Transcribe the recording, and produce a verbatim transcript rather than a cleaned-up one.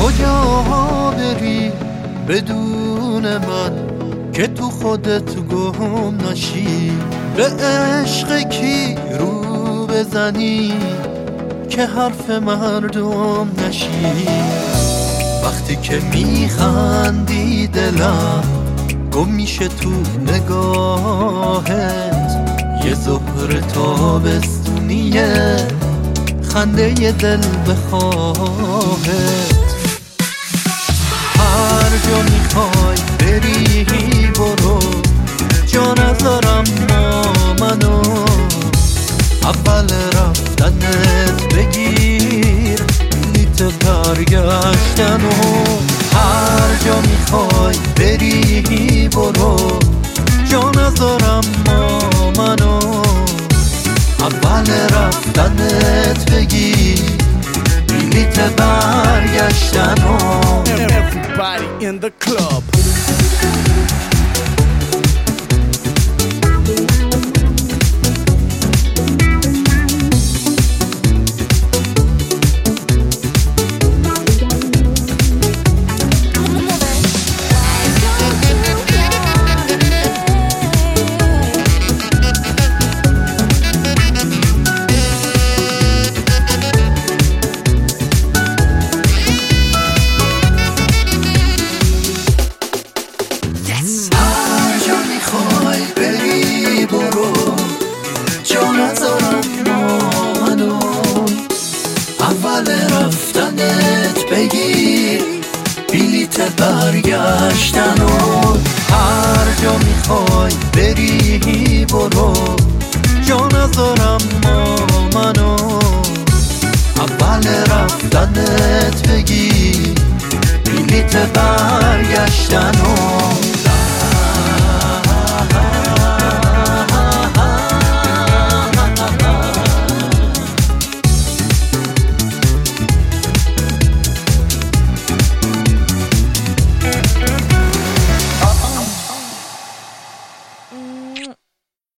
کجا بری بدون من که تو خودت گم نشی، به عشق کی رو بزنی که حرف مردم نشی. وقتی که میخندی دلم گم میشه تو نگاهت، یه ظهر تابستونیه خنده ی دل بخواهت. هر جا میخوای بری برو، جا نذارم ما منو، اول رفتنت بگیر بلیت برگشتنو. هر جا میخوای بری برو، جا نذارم ما منو، اول رفتنت بگیر بلیت برگشتنو. Everybody in the club. اول رفتنت بگیر بلیت برگشتنو. هر جا میخوای بری برو، جا نذارم ما منو، اول رفتنت بگیر بلیت برگشتنو.